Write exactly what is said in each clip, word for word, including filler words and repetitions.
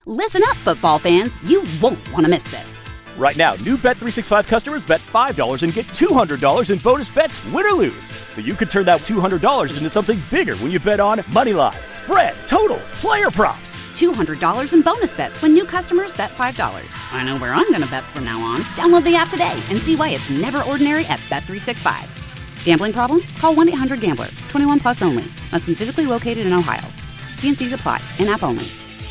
Listen up, football fans. You won't want to miss this. Right now, new Bet three sixty-five customers bet five dollars and get two hundred dollars in bonus bets, win or lose. So you could turn that two hundred dollars into something bigger when you bet on money line, spread, totals, player props. two hundred dollars in bonus bets when new customers bet five dollars. I know where I'm going to bet from now on. Download the app today and see why it's never ordinary at Bet three sixty-five. Gambling problem? Call one eight hundred gambler. twenty-one plus only. Must be physically located in Ohio. T and C's apply. In-app only.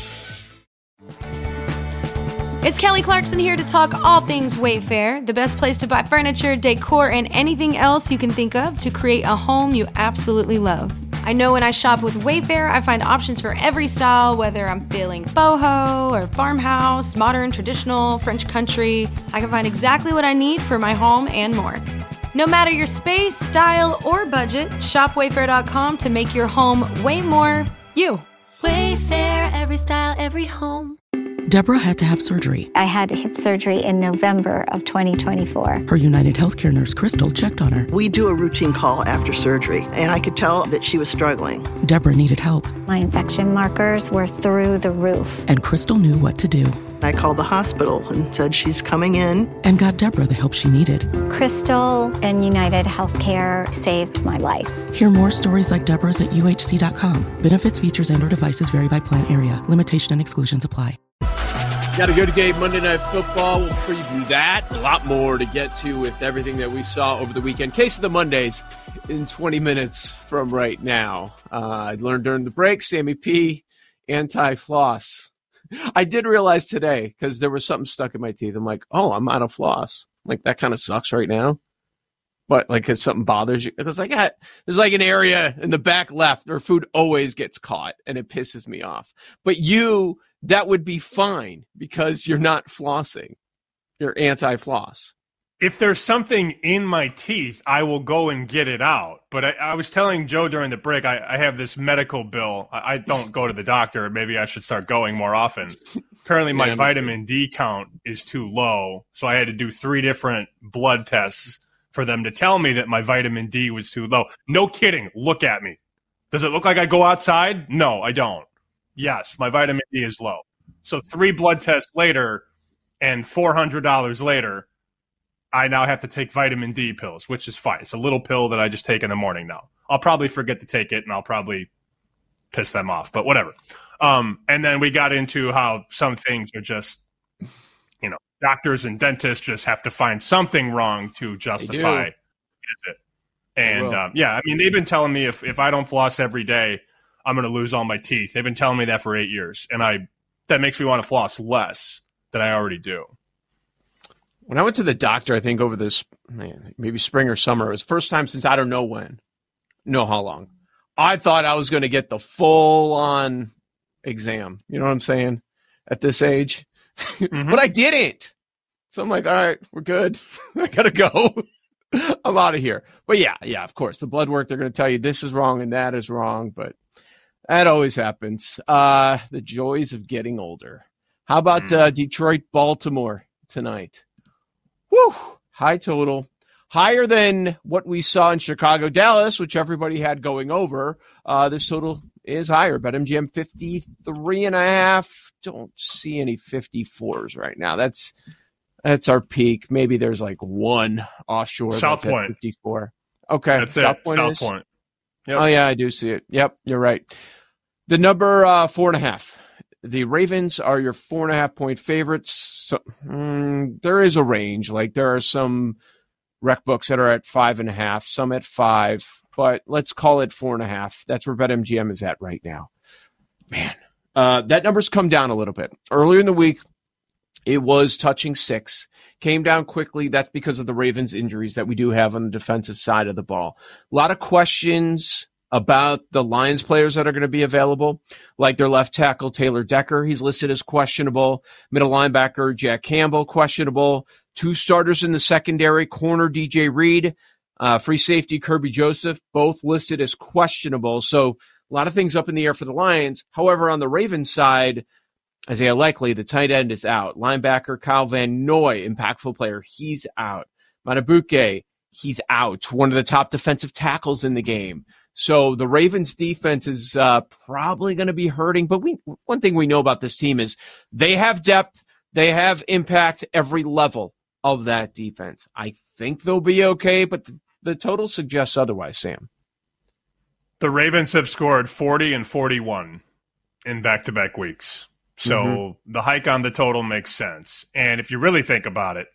It's Kelly Clarkson here to talk all things Wayfair, the best place to buy furniture, decor, and anything else you can think of to create a home you absolutely love. I know when I shop with Wayfair, I find options for every style, whether I'm feeling boho or farmhouse, modern, traditional, French country. I can find exactly what I need for my home and more. No matter your space, style, or budget, shop wayfair dot com to make your home way more you. Wayfair, every style, every home. Deborah had to have surgery. I had hip surgery in November of twenty twenty-four. Her United Healthcare nurse, Crystal, checked on her. We do a routine call after surgery, and I could tell that she was struggling. Deborah needed help. My infection markers were through the roof. And Crystal knew what to do. I called the hospital and said she's coming in. And got Deborah the help she needed. Crystal and United Healthcare saved my life. Hear more stories like Deborah's at U H C dot com. Benefits, features, and or devices vary by plan area. Limitation and exclusions apply. Got a good game Monday Night Football. We'll preview that. A lot more to get to with everything that we saw over the weekend. Case of the Mondays in twenty minutes from right now. Uh, I learned during the break, Sammy P, anti-floss. I did realize today, because there was something stuck in my teeth. I'm like, oh, I'm out of floss. Like, that kind of sucks right now. But, like, because something bothers you. Because, like, I, there's, like, an area in the back left where food always gets caught, and it pisses me off. But you... that would be fine because you're not flossing. You're anti-floss. If there's something in my teeth, I will go and get it out. But I, I was telling Joe during the break, I, I have this medical bill. I, I don't go to the doctor. Maybe I should start going more often. Currently, my yeah, vitamin D count is too low, so I had to do three different blood tests for them to tell me that my vitamin D was too low. No kidding. Look at me. Does it look like I go outside? No, I don't. Yes, my vitamin D is low. So three blood tests later and four hundred dollars later, I now have to take vitamin D pills, which is fine. It's a little pill that I just take in the morning now. I'll probably forget to take it, and I'll probably piss them off, but whatever. Um, and then we got into how some things are just, you know, doctors and dentists just have to find something wrong to justify it. And, um, yeah, I mean, they've been telling me if, if I don't floss every day, I'm going to lose all my teeth. They've been telling me that for eight years, and I that makes me want to floss less than I already do. When I went to the doctor, I think over this, man, maybe spring or summer, it was the first time since I don't know when, know how long, I thought I was going to get the full-on exam. You know what I'm saying? At this age. Mm-hmm. But I didn't. So I'm like, all right, we're good. I got to go. I'm out of here. But, yeah, yeah, of course. The blood work, they're going to tell you this is wrong and that is wrong, but that always happens. Uh, the joys of getting older. How about uh, Detroit, Baltimore tonight? Woo! High total. Higher than what we saw in Chicago, Dallas, which everybody had going over. Uh, this total is higher. BetMGM fifty-three and a half. Don't see any fifty-fours right now. That's that's our peak. Maybe there's like one offshore. South that's Point. At fifty-four. Okay. That's South it. Point South is? Point. Yep. Oh, yeah, I do see it. Yep, you're right. The number uh, four and a half. The Ravens are your four and a half point favorites. So, mm, there is a range. Like there are some rec books that are at five and a half, some at five, but let's call it four and a half. That's where BetMGM is at right now. Man, uh, that number's come down a little bit. Earlier in the week, it was touching six, came down quickly. That's because of the Ravens injuries that we do have on the defensive side of the ball. A lot of questions about the Lions players that are going to be available, like their left tackle, Taylor Decker. He's listed as questionable. Middle linebacker, Jack Campbell, questionable. Two starters in the secondary, corner D J Reed, uh, free safety Kirby Joseph, both listed as questionable. So a lot of things up in the air for the Lions. However, on the Ravens side, Isaiah Likely, the tight end, is out. Linebacker Kyle Van Noy, impactful player, he's out. Manabuke, he's out. One of the top defensive tackles in the game. So the Ravens defense is uh, probably going to be hurting. But we one thing we know about this team is they have depth. They have impact every level of that defense. I think they'll be okay, but the, the total suggests otherwise, Sam. The Ravens have scored forty and forty-one in back-to-back weeks. So mm-hmm. the hike on the total makes sense. And if you really think about it,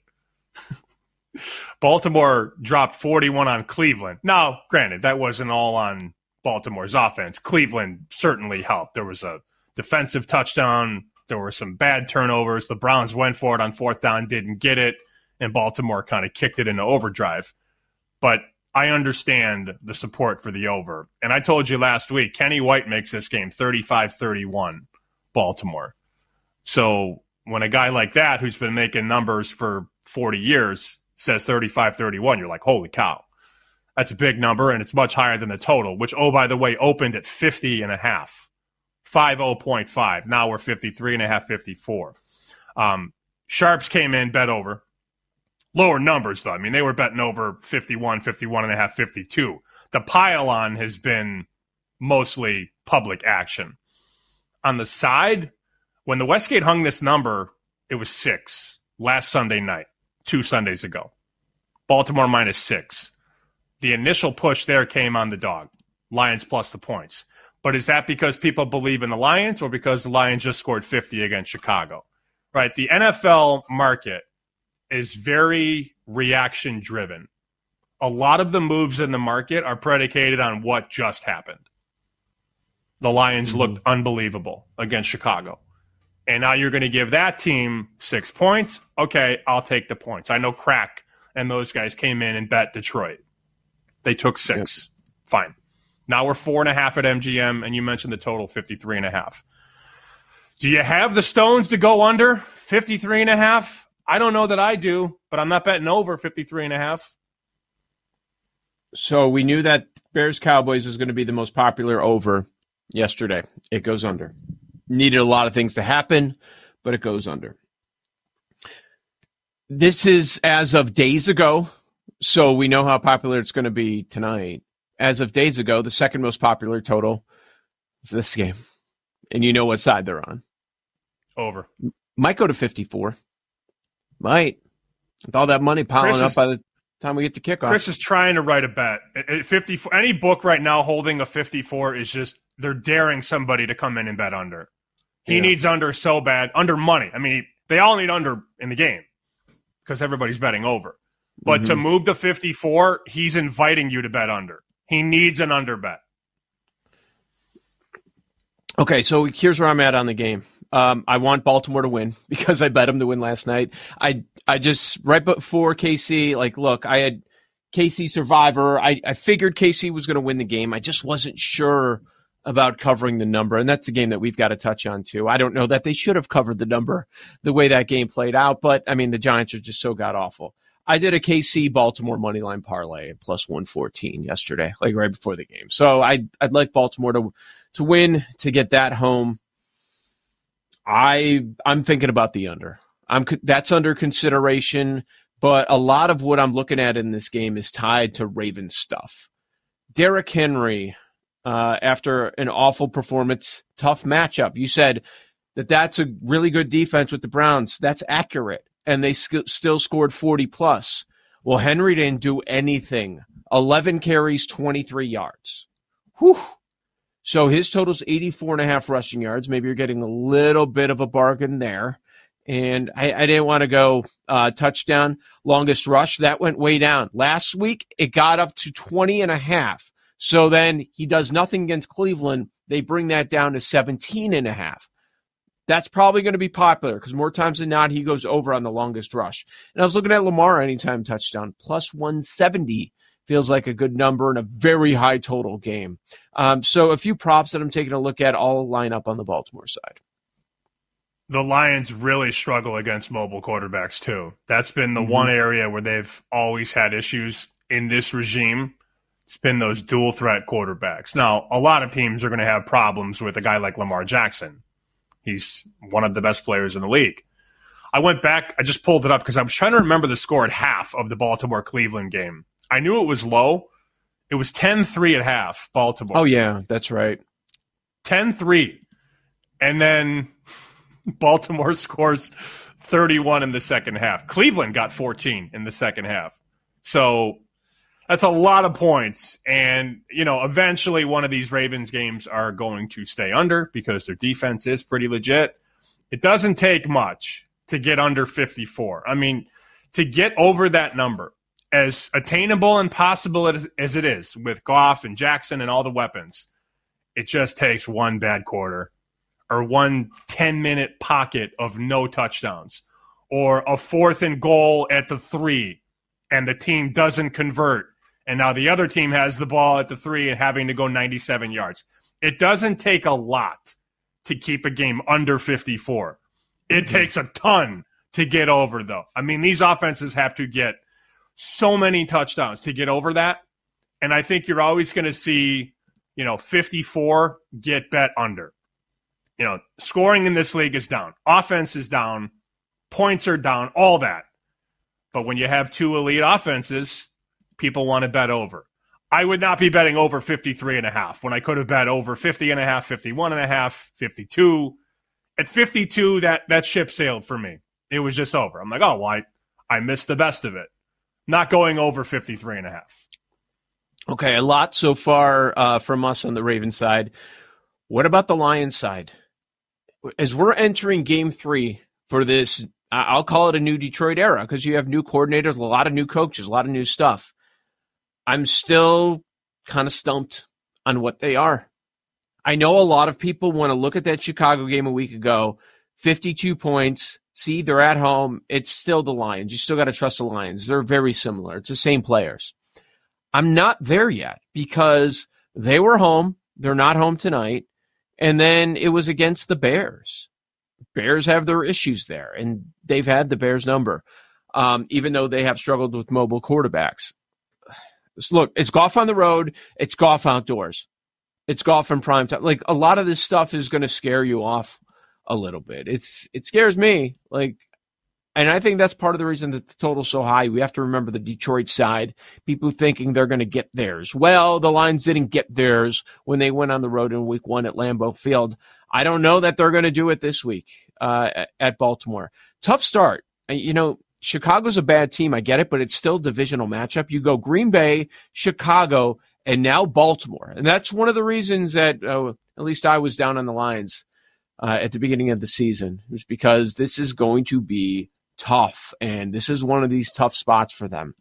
Baltimore dropped forty-one on Cleveland. Now, granted, that wasn't all on Baltimore's offense. Cleveland certainly helped. There was a defensive touchdown. There were some bad turnovers. The Browns went for it on fourth down, didn't get it, and Baltimore kind of kicked it into overdrive. But I understand the support for the over. And I told you last week, Kenny White makes this game thirty-five thirty-one, Baltimore. So when a guy like that, who's been making numbers for forty years, says thirty-five thirty-one, you're like, holy cow. That's a big number, and it's much higher than the total, which, oh, by the way, opened at fifty and a half. fifty point five. Now we're fifty-three and a half, fifty-four. Um, Sharps came in, bet over. Lower numbers, though. I mean, they were betting over fifty-one, fifty-one and a half, fifty-two. The pile-on has been mostly public action. On the side, when the Westgate hung this number, it was six last Sunday night, two Sundays ago. Baltimore minus six. The initial push there came on the dog. Lions plus the points. But is that because people believe in the Lions or because the Lions just scored fifty against Chicago? Right? The N F L market is very reaction driven. A lot of the moves in the market are predicated on what just happened. The Lions mm-hmm. looked unbelievable against Chicago. And now you're going to give that team six points. Okay, I'll take the points. I know Crack and those guys came in and bet Detroit. They took six. Yep. Fine. Now we're four and a half at M G M, and you mentioned the total fifty-three and a half. Do you have the stones to go under fifty-three and a half? I don't know that I do, but I'm not betting over fifty-three and a half. So we knew that Bears-Cowboys was going to be the most popular over yesterday. It goes under. Needed a lot of things to happen, but it goes under. This is as of days ago, so we know how popular it's going to be tonight. As of days ago, the second most popular total is this game. And you know what side they're on. Over. Might go to fifty-four. Might. With all that money piling is, up by the time we get to kickoff. Chris is trying to write a bet. At fifty-four, any book right now holding a fifty-four is just, they're daring somebody to come in and bet under. He yeah. needs under so bad. Under money. I mean, they all need under in the game because everybody's betting over. But mm-hmm. to move the fifty-four, he's inviting you to bet under. He needs an under bet. Okay, so here's where I'm at on the game. Um, I want Baltimore to win because I bet them to win last night. I I just, right before K C, like, look, I had K C Survivor. I, I figured K C was going to win the game. I just wasn't sure about covering the number, and that's a game that we've got to touch on, too. I don't know that they should have covered the number the way that game played out, but, I mean, the Giants are just so god-awful. I did a K C Baltimore moneyline parlay at plus one fourteen yesterday, like right before the game. So I'd, I'd like Baltimore to to win, to get that home. I, I'm thinking about the under. I'm That's under consideration, but a lot of what I'm looking at in this game is tied to Ravens stuff. Derrick Henry, uh, after an awful performance, tough matchup. You said that that's a really good defense with the Browns. That's accurate. And they sc- still scored forty plus. Well, Henry didn't do anything. eleven carries, twenty-three yards. Whew. So his total's eighty-four and a half rushing yards. Maybe you're getting a little bit of a bargain there. And I, I didn't want to go uh, touchdown, longest rush. That went way down. Last week, it got up to twenty and a half. So then he does nothing against Cleveland. They bring that down to seventeen and a half. That's probably going to be popular because more times than not, he goes over on the longest rush. And I was looking at Lamar anytime touchdown, plus one seventy. Feels like a good number and a very high total game. Um, so a few props that I'm taking a look at all line up on the Baltimore side. The Lions really struggle against mobile quarterbacks, too. That's been the mm-hmm. one area where they've always had issues in this regime. It's been those dual threat quarterbacks. Now, a lot of teams are going to have problems with a guy like Lamar Jackson. He's one of the best players in the league. I went back. I just pulled it up because I was trying to remember the score at half of the Baltimore-Cleveland game. I knew it was low, It was ten three at half, Baltimore. Oh, yeah, that's right. ten three. And then Baltimore scores thirty-one in the second half. Cleveland got fourteen in the second half. So that's a lot of points. And, you know, eventually one of these Ravens games are going to stay under because their defense is pretty legit. It doesn't take much to get under fifty-four. I mean, to get over that number, as attainable and possible as, as it is with Goff and Jackson and all the weapons, it just takes one bad quarter or one ten-minute pocket of no touchdowns or a fourth and goal at the three and the team doesn't convert and now the other team has the ball at the three and having to go ninety-seven yards. It doesn't take a lot to keep a game under fifty-four. It mm-hmm. takes a ton to get over, though. I mean, these offenses have to get so many touchdowns to get over that. And I think you're always going to see, you know, fifty-four get bet under. You know, scoring in this league is down. Offense is down. Points are down. All that. But when you have two elite offenses, people want to bet over. I would not be betting over fifty-three and a half when I could have bet over fifty and a half, fifty-one and a half, fifty-two. At fifty-two, that, that ship sailed for me. It was just over. I'm like, oh, well, I, I missed the best of it. Not going over fifty-three and a half. Okay, a lot so far uh, from us on the Ravens side. What about the Lions side? As we're entering game three for this, I'll call it a new Detroit era because you have new coordinators, a lot of new coaches, a lot of new stuff. I'm still kind of stumped on what they are. I know a lot of people want to look at that Chicago game a week ago, fifty-two points. See, they're at home. It's still the Lions. You still got to trust the Lions. They're very similar. It's the same players. I'm not there yet because they were home. They're not home tonight. And then it was against the Bears. Bears have their issues there, and they've had the Bears number, um, even though they have struggled with mobile quarterbacks. So look, it's Goff on the road. It's Goff outdoors. It's Goff in prime time. Like, a lot of this stuff is going to scare you off a little bit. It's It scares me. Like, and I think that's part of the reason that the total's so high. We have to remember the Detroit side, people thinking they're going to get theirs. Well, the Lions didn't get theirs when they went on the road in week one at Lambeau Field. I don't know that they're going to do it this week uh, at Baltimore. Tough start. You know, Chicago's a bad team. I get it, but it's still a divisional matchup. You go Green Bay, Chicago, and now Baltimore. And that's one of the reasons that uh, at least I was down on the Lions uh, at the beginning of the season, was because this is going to be tough, and this is one of these tough spots for them.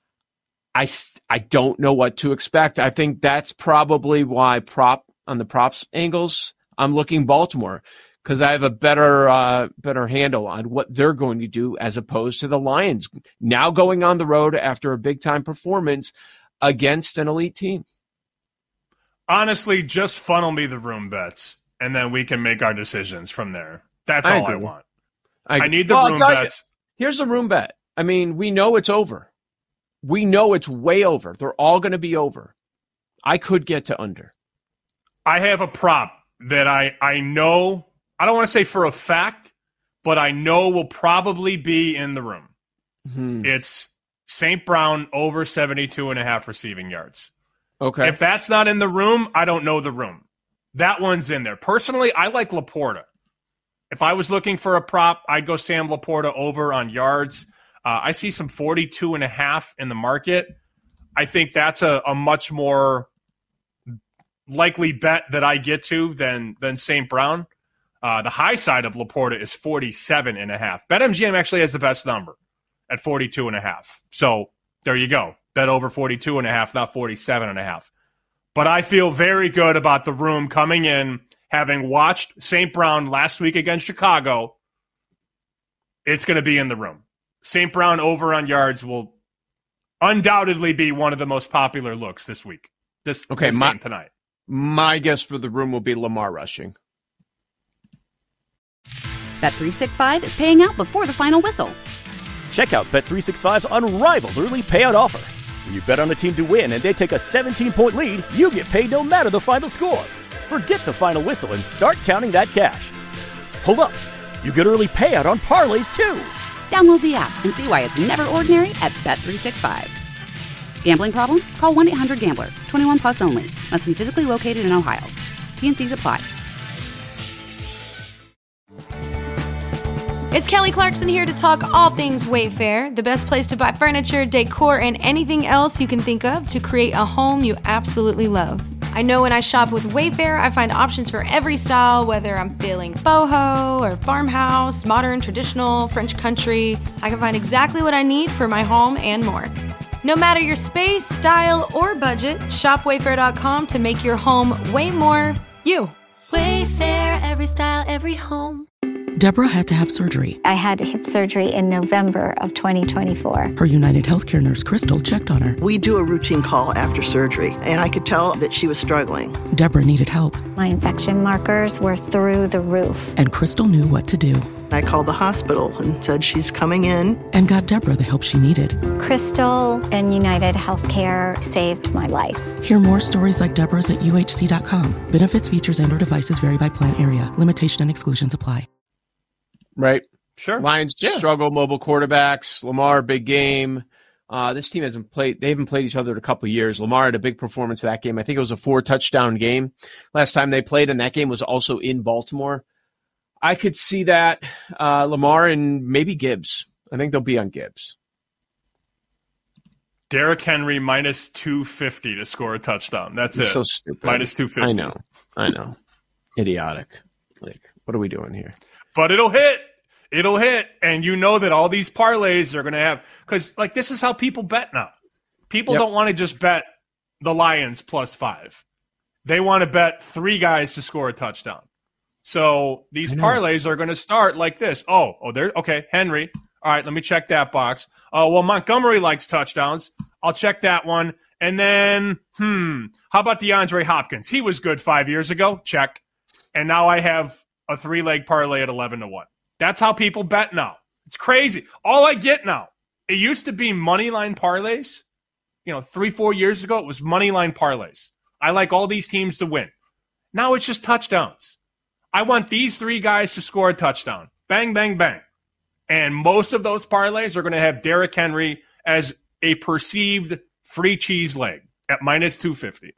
I, I don't know what to expect. I think that's probably why prop on the props angles, I'm looking Baltimore, because I have a better uh, better handle on what they're going to do as opposed to the Lions now going on the road after a big-time performance against an elite team. Honestly, just funnel me the room bets, and then we can make our decisions from there. That's I all agree. I want. I, I need the well, room bets. You, here's the room bet. I mean, we know it's over. We know it's way over. They're all going to be over. I could get to under. I have a prop that I, I know, I don't want to say for a fact, but I know will probably be in the room. Hmm. It's Saint Brown over seventy-two and a half receiving yards. Okay. If that's not in the room, I don't know the room. That one's in there. Personally, I like Laporta. If I was looking for a prop, I'd go Sam Laporta over on yards. Uh, I see some forty-two and a half in the market. I think that's a, a much more likely bet that I get to than than Saint Brown. Uh, the high side of Laporta is forty-seven and a half. BetMGM actually has the best number at forty-two and a half. So there you go. Bet over forty-two and a half, not forty-seven and a half. But I feel very good about the room coming in, having watched Saint Brown last week against Chicago. It's going to be in the room. Saint Brown over on yards will undoubtedly be one of the most popular looks this week. This, okay, this my, game tonight. My guess for the room will be Lamar rushing. Bet three sixty-five is paying out before the final whistle. Check out Bet three sixty-five's unrivaled early payout offer. When you bet on a team to win and they take a seventeen-point lead, you get paid no matter the final score. Forget the final whistle and start counting that cash. Hold up. You get early payout on parlays, too. Download the app and see why it's never ordinary at Bet three sixty-five. Gambling problem? Call one eight hundred gambler. twenty-one plus only. Must be physically located in Ohio. T N Cs apply. It's Kelly Clarkson here to talk all things Wayfair, the best place to buy furniture, decor, and anything else you can think of to create a home you absolutely love. I know when I shop with Wayfair, I find options for every style, whether I'm feeling boho or farmhouse, modern, traditional, French country. I can find exactly what I need for my home and more. No matter your space, style, or budget, shop wayfair dot com to make your home way more you. Wayfair, every style, every home. Deborah had to have surgery. I had hip surgery in November of twenty twenty-four. Her United Healthcare nurse, Crystal, checked on her. We do a routine call after surgery, and I could tell that she was struggling. Deborah needed help. My infection markers were through the roof. And Crystal knew what to do. I called the hospital and said she's coming in. And got Deborah the help she needed. Crystal and United Healthcare saved my life. Hear more stories like Deborah's at U H C dot com. Benefits, features, and or devices vary by plan area. Limitation and exclusions apply. Right. Sure. Lions Yeah. struggle, mobile quarterbacks. Lamar, big game. Uh, this team hasn't played. They haven't played each other in a couple of years. Lamar had a big performance in that game. I think it was a four touchdown game last time they played, and that game was also in Baltimore. I could see that uh, Lamar and maybe Gibbs. I think they'll be on Gibbs. Derrick Henry minus two fifty to score a touchdown. That's It's it. so stupid. Minus two fifty. I know. I know. Idiotic. Like, what are we doing here? But it'll hit. It'll hit. And you know that all these parlays are going to have – because, like, this is how people bet now. People Yep. don't want to just bet the Lions plus five. They want to bet three guys to score a touchdown. So these parlays are going to start like this. Oh, oh, there. Okay, Henry. All right, let me check that box. Oh, well, Montgomery likes touchdowns. I'll check that one. And then, hmm, how about DeAndre Hopkins? He was good five years ago. Check. And now I have a three-leg parlay at eleven to one. That's how people bet now. It's crazy. All I get now, it used to be money line parlays. You know, three, four years ago, it was money line parlays. I like all these teams to win. Now it's just touchdowns. I want these three guys to score a touchdown. Bang, bang, bang. And most of those parlays are going to have Derrick Henry as a perceived free cheese leg at minus two fifty.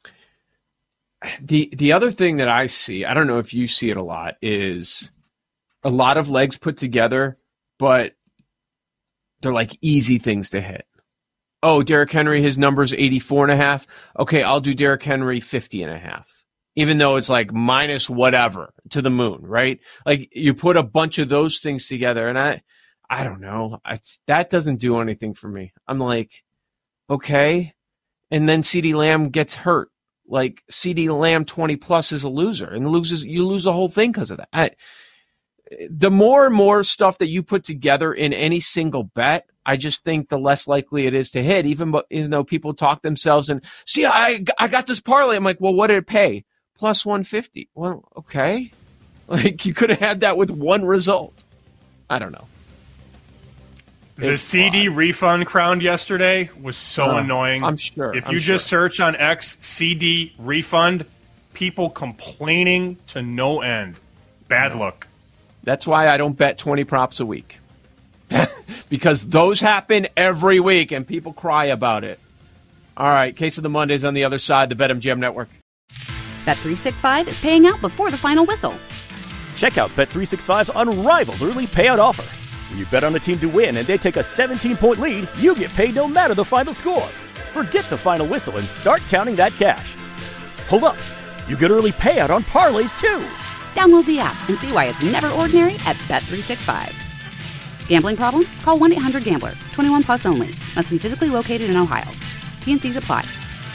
The the other thing that I see, I don't know if you see it a lot, is a lot of legs put together, but they're like easy things to hit. Oh, Derrick Henry, his number's eighty-four and a half. Okay, I'll do Derrick Henry fifty and a half. Even though it's like minus whatever to the moon, right? Like you put a bunch of those things together, and I, I don't know. It's, that doesn't do anything for me. I'm like, okay. And then CeeDee Lamb gets hurt. Like CeeDee Lamb twenty plus is a loser, and loses. You lose the whole thing because of that. I, the more and more stuff that you put together in any single bet, I just think the less likely it is to hit. Even, even though people talk themselves and see, I I got this parlay. I'm like, well, what did it pay? Plus one fifty. Well, okay. Like you could have had that with one result. I don't know. The It's C D odd. refund crowned yesterday was so Uh, annoying. I'm sure. If I'm you just sure. search on X C D refund, people complaining to no end. Bad look. That's why I don't bet twenty props a week. Because those happen every week and people cry about it. All right, Case of the Mondays on the other side, the BetMGM Network. Bet three sixty-five is paying out before the final whistle. Check out Bet three sixty-five's unrivaled early payout offer. When you bet on a team to win and they take a seventeen-point lead, you get paid no matter the final score. Forget the final whistle and start counting that cash. Hold up. You get early payout on parlays, too. Download the app and see why it's never ordinary at Bet three sixty-five. Gambling problem? Call one eight hundred gambler. twenty-one plus only. Must be physically located in Ohio. T N Cs apply.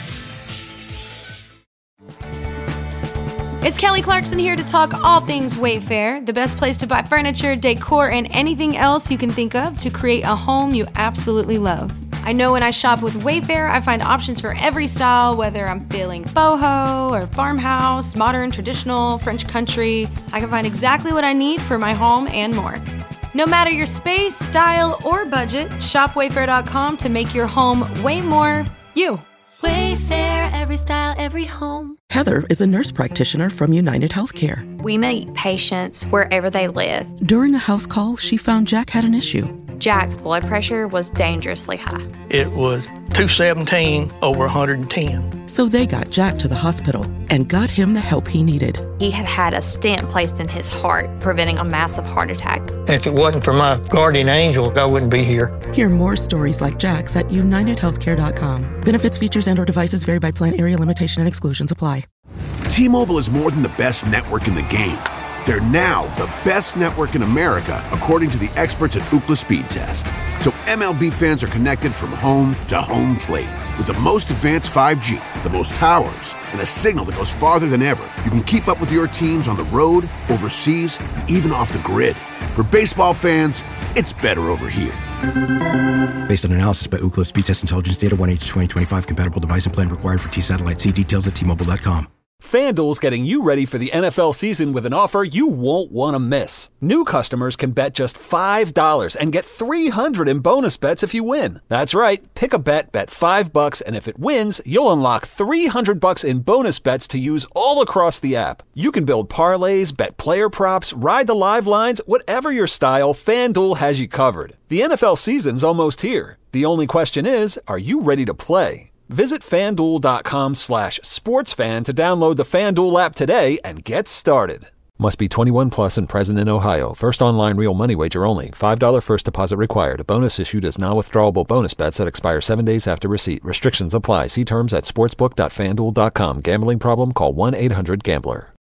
It's Kelly Clarkson here to talk all things Wayfair, the best place to buy furniture, decor, and anything else you can think of to create a home you absolutely love. I know when I shop with Wayfair, I find options for every style, whether I'm feeling boho or farmhouse, modern, traditional, French country. I can find exactly what I need for my home and more. No matter your space, style, or budget, shop wayfair dot com to make your home way more you. Wayfair, every style, every home. Heather is a nurse practitioner from United Healthcare. We meet patients wherever they live. During a house call, she found Jack had an issue. Jack's blood pressure was dangerously high. It was two seventeen over one hundred ten. So they got Jack to the hospital and got him the help he needed. He had had a stent placed in his heart, preventing a massive heart attack. If it wasn't for my guardian angel, I wouldn't be here. Hear more stories like Jack's at united healthcare dot com. Benefits, features, and or devices vary by plan, area, limitation, and exclusions apply. T-Mobile is more than the best network in the game. They're now the best network in America, according to the experts at Ookla Speed Test. So M L B fans are connected from home to home plate. With the most advanced five G, the most towers, and a signal that goes farther than ever, you can keep up with your teams on the road, overseas, and even off the grid. For baseball fans, it's better over here. Based on analysis by Ookla Speed Test Intelligence Data, one H twenty twenty-five compatible device and plan required for T-Satellite. See details at T Mobile dot com. FanDuel's getting you ready for the N F L season with an offer you won't want to miss. New customers can bet just five dollars and get three hundred dollars in bonus bets if you win. That's right. Pick a bet, bet five bucks, and if it wins, you'll unlock three hundred bucks in bonus bets to use all across the app. You can build parlays, bet player props, ride the live lines, whatever your style, FanDuel has you covered. The N F L season's almost here. The only question is, are you ready to play? Visit FanDuel.com slash sportsfan to download the FanDuel app today and get started. Must be twenty-one plus and present in Ohio. First online real money wager only. five dollars first deposit required. Bonus issued as non-withdrawable bonus bets that expire seven days after receipt. Restrictions apply. See terms at sportsbook dot fan duel dot com. Gambling problem? Call one eight hundred gambler.